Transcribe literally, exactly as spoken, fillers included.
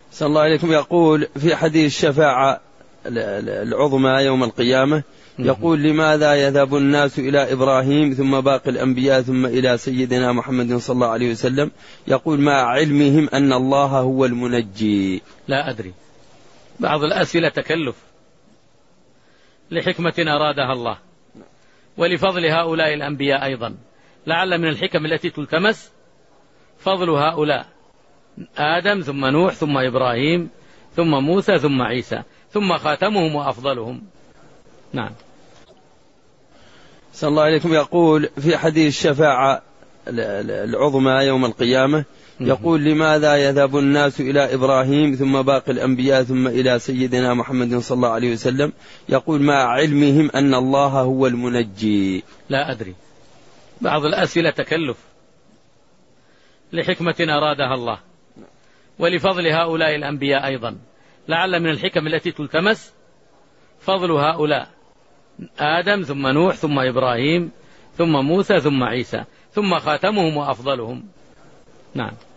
صلى الله عليكم. يقول في حديث الشفاعة العظمى يوم القيامة، يقول لماذا يذهب الناس إلى إبراهيم ثم باقي الأنبياء ثم إلى سيدنا محمد صلى الله عليه وسلم، يقول مع علمهم أن الله هو المنجي. لا أدري، بعض الأسئلة تكلف لحكمة أرادها الله، ولفضل هؤلاء الأنبياء أيضا، لعل من الحكم التي تلتمس فضل هؤلاء، آدم ثم نوح ثم إبراهيم ثم موسى ثم عيسى ثم خاتمهم وأفضلهم. نعم. صلى الله عليكم. يقول في حديث الشفاعة العظمى يوم القيامة، يقول لماذا يذهب الناس إلى إبراهيم ثم باقي الأنبياء ثم إلى سيدنا محمد صلى الله عليه وسلم، يقول مع علمهم أن الله هو المنجي. لا أدري، بعض الأسئلة تكلف لحكمة أرادها الله، ولفضل هؤلاء الأنبياء أيضا، لعل من الحكم التي تلتمس فضل هؤلاء، آدم ثم نوح ثم إبراهيم ثم موسى ثم عيسى ثم خاتمهم وأفضلهم. نعم.